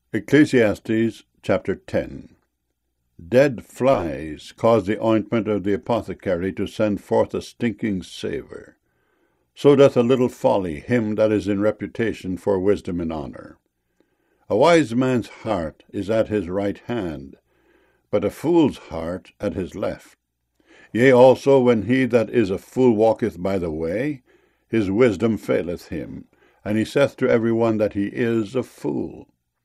Ecclesiastes chapter 10. Dead flies cause the ointment of the apothecary to send forth a stinking savour. So doth a little folly him that is in reputation for wisdom and honour. A wise man's heart is at his right hand, but a fool's heart at his left. Yea, also when he that is a fool walketh by the way, his wisdom faileth him, and he saith to every one that he is a fool.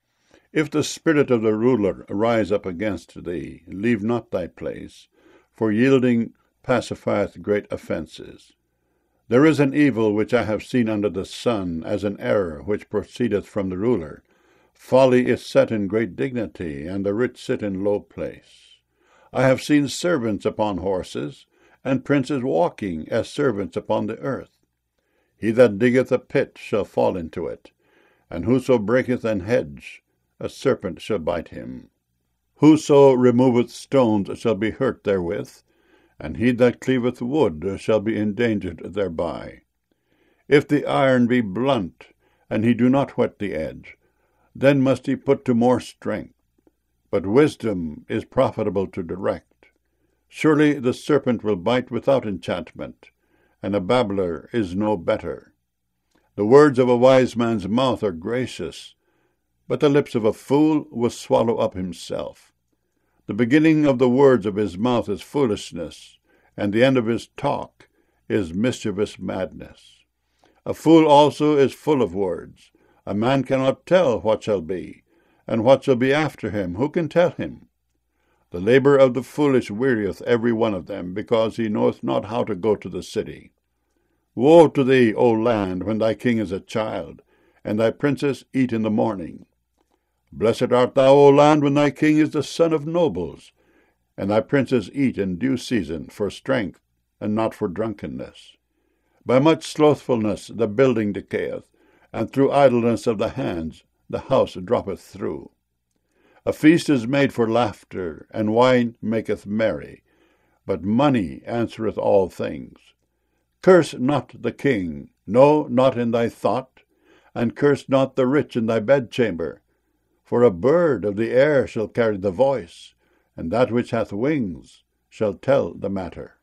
If the spirit of the ruler rise up against thee, leave not thy place, for yielding pacifieth great offences. There is an evil which I have seen under the sun, as an error which proceedeth from the ruler. Folly is set in great dignity, and the rich sit in low place. I have seen servants upon horses, and princes walking as servants upon the earth. He that diggeth a pit shall fall into it, and whoso breaketh an hedge, a serpent shall bite him. Whoso removeth stones shall be hurt therewith, and he that cleaveth wood shall be endangered thereby. If the iron be blunt, and he do not whet the edge, then must he put to more strength. But wisdom is profitable to direct. Surely the serpent will bite without enchantment, and a babbler is no better. The words of a wise man's mouth are gracious, but the lips of a fool will swallow up himself. The beginning of the words of his mouth is foolishness, and the end of his talk is mischievous madness. A fool also is full of words. A man cannot tell what shall be, and what shall be after him, who can tell him? The labour of the foolish wearieth every one of them, because he knoweth not how to go to the city. Woe to thee, O land, when thy king is a child, and thy princes eat in the morning. Blessed art thou, O land, when thy king is the son of nobles, and thy princes eat in due season, for strength, and not for drunkenness. By much slothfulness the building decayeth, and through idleness of the hands the house droppeth through. A feast is made for laughter, and wine maketh merry, but money answereth all things. Curse not the king, no, not in thy thought, and curse not the rich in thy bedchamber. For a bird of the air shall carry the voice, and that which hath wings shall tell the matter.